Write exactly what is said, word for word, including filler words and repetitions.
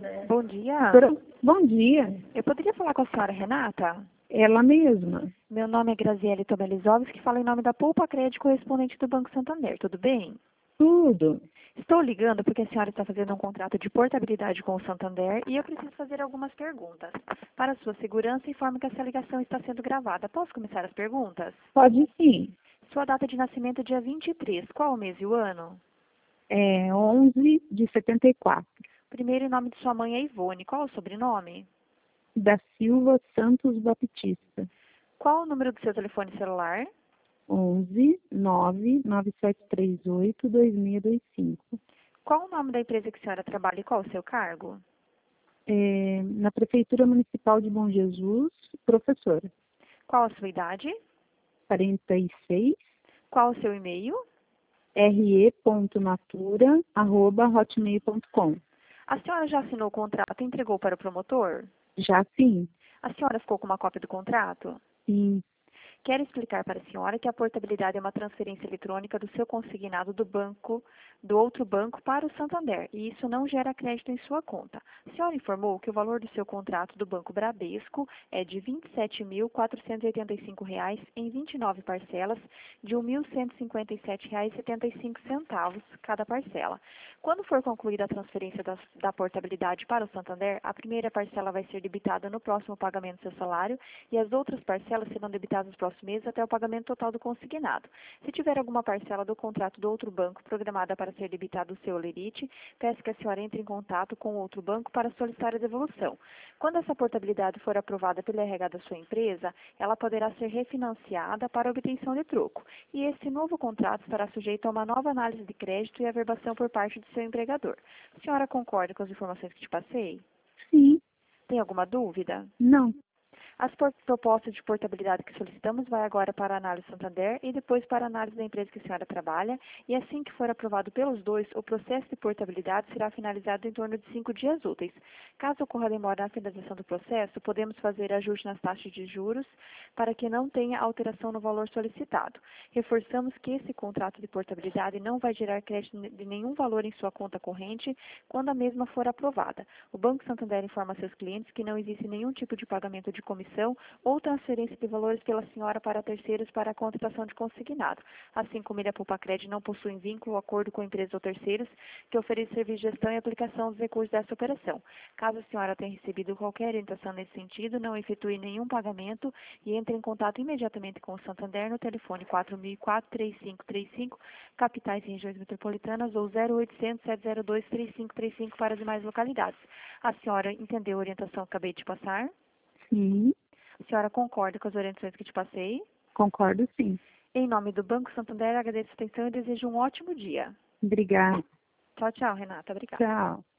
Bom dia. Doutora, bom dia. Eu poderia falar com a senhora Renata? Ela mesma. Meu nome é Graziele Tomelizovski, falo em nome da Poupa Crédito, correspondente do Banco Santander. Tudo bem? Tudo. Estou ligando porque a senhora está fazendo um contrato de portabilidade com o Santander e eu preciso fazer algumas perguntas. Para sua segurança, informo que essa ligação está sendo gravada. Posso começar as perguntas? Pode sim. Sua data de nascimento é dia vinte e três. Qual o mês e o ano? É onze de setenta e quatro. Primeiro nome de sua mãe é Ivone. Qual o sobrenome? Da Silva Santos Baptista. Qual o número do seu telefone celular? onze nove nove sete três oito dois seis dois cinco. Qual o nome da empresa que a senhora trabalha e qual o seu cargo? É, na Prefeitura Municipal de Bom Jesus, professora. Qual a sua idade? quarenta e seis. Qual o seu e-mail? r e ponto natura arroba hotmail ponto com. A senhora já assinou o contrato e entregou para o promotor? Já sim. A senhora ficou com uma cópia do contrato? Sim. Quero explicar para a senhora que a portabilidade é uma transferência eletrônica do seu consignado do banco, do outro banco para o Santander, e isso não gera crédito em sua conta. A senhora informou que o valor do seu contrato do Banco Bradesco é de vinte e sete mil quatrocentos e oitenta e cinco reais em vinte e nove parcelas de mil cento e cinquenta e sete reais e setenta e cinco centavos cada parcela. Quando for concluída a transferência da, da portabilidade para o Santander, a primeira parcela vai ser debitada no próximo pagamento do seu salário e as outras parcelas serão debitadas nos próximos meses até o pagamento total do consignado. Se tiver alguma parcela do contrato do outro banco programada para ser debitada do seu Lerite, peço que a senhora entre em contato com o outro banco para solicitar a devolução. Quando essa portabilidade for aprovada pelo R H da sua empresa, ela poderá ser refinanciada para obtenção de troco. E esse novo contrato estará sujeito a uma nova análise de crédito e averbação por parte do seu empregador. A senhora concorda com as informações que te passei? Sim. Tem alguma dúvida? Não. As por- propostas de portabilidade que solicitamos vai agora para a análise Santander e depois para a análise da empresa que a senhora trabalha. E assim que for aprovado pelos dois, o processo de portabilidade será finalizado em torno de cinco dias úteis. Caso ocorra demora na finalização do processo, podemos fazer ajuste nas taxas de juros para que não tenha alteração no valor solicitado. Reforçamos que esse contrato de portabilidade não vai gerar crédito de nenhum valor em sua conta corrente quando a mesma for aprovada. O Banco Santander informa seus clientes que não existe nenhum tipo de pagamento de comissão ou transferência de valores pela senhora para terceiros para a contratação de consignado. Assim como ele, a Poupa Crédito, não possui vínculo ou acordo com empresas ou terceiros que oferecem serviço de gestão e aplicação dos recursos dessa operação. Caso a senhora tenha recebido qualquer orientação nesse sentido, não efetue nenhum pagamento e entre em contato imediatamente com o Santander no telefone quatro mil e quatro, três cinco três cinco, capitais e regiões metropolitanas, ou zero oitocentos, sete zero dois, três cinco três cinco para as demais localidades. A senhora entendeu a orientação que acabei de passar? Sim. A senhora concorda com as orientações que te passei? Concordo sim. Em nome do Banco Santander, agradeço a atenção e desejo um ótimo dia. Obrigada. Tchau, tchau, Renata. Obrigada. Tchau.